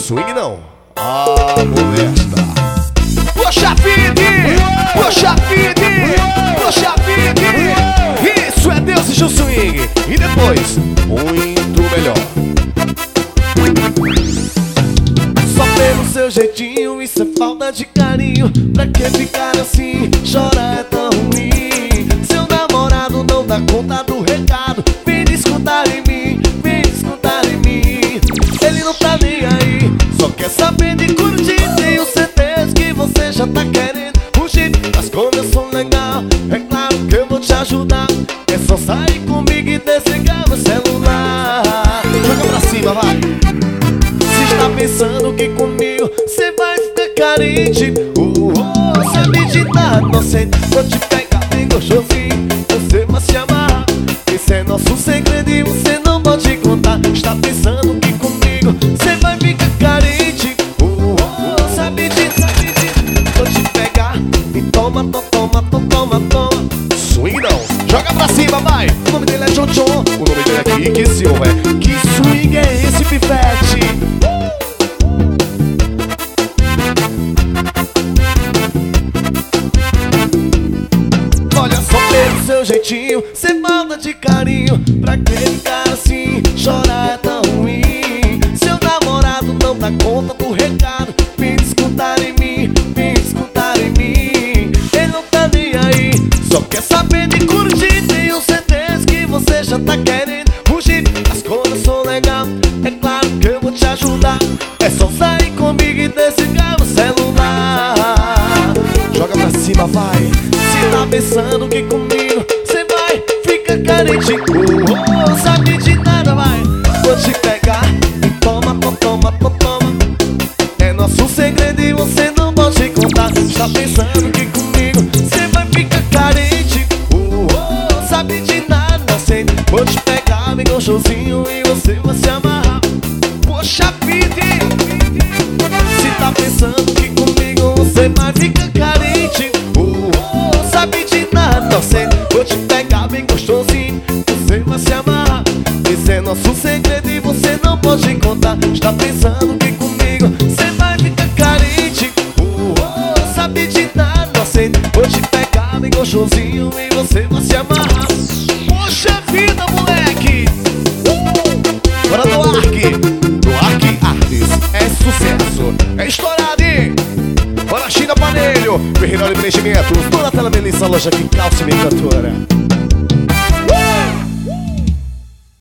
swing não. Ah, molesta. Poxa vida, poxa vida, poxa vida. Isso é Deus e o swing. E depois, muito melhor. Só pelo seu jeitinho, isso é falta de carinho. Pra que ficar assim, chorar é tão ruim. Seu namorado não dá conta do recado. Vem escutar em mim, vem escutar em mim. Ele não tá nem aí, só quer saber de curtir. Tenho certeza que você já tá querendo fugir. Mas como eu sou legal, é claro que eu vou te ajudar. É só sair comigo e desligar meu celular. Joga pra cima, vai. Tá pensando que comigo cê vai ficar carente? Sabe de nada, inocente. Vou te pegar bem gostosinho, você vai se amarrar. Esse é nosso segredo e você não pode contar. Está pensando que comigo cê vai ficar carente? Sabe de, vou te pegar e toma, toma, toma, toma. Swing não, joga pra cima, vai. O nome dele é John John. O nome dele é Kiki Silva. Que swing é esse, pivete? Olha só pelo seu jeitinho, cê falta de carinho. Pra que ficar assim, chorar é tão ruim. Seu namorado não dá conta do recado. Vem escutar em mim, vem escutar em mim. Ele não tá nem aí, só quer saber de curtir. Tenho certeza que você já tá querendo fugir. Mas como eu sou legal, é claro que eu vou te ajudar. É só sair comigo e desligar o celular. Joga pra cima, vai. Se tá pensando que comigo cê vai ficar carente, sabe de nada, vai. Vou te pegar e toma, toma, toma. É nosso segredo e você não pode contar. Tá pensando que comigo cê vai ficar carente, sabe de nada, inocente. Vou te pegar bem gostosinho e você vai se amarrar. Poxa vida, se tá pensando que comigo você vai ficar carente, sabe de nada, inocente. Vou te pegar bem gostosinho, você vai se amarrar. Esse é nosso segredo e você não pode contar. Está pensando que comigo você vai ficar carente, sabe de nada, inocente. Vou te pegar bem gostosinho e você vai se amarrar. Poxa vida, moleque! Bora do Ark Artes. É sucesso, é estourado, hein? Bora China Panelho, Ferreira Empreendimentos, toda a tela beleza, loja que calça e minha cantora.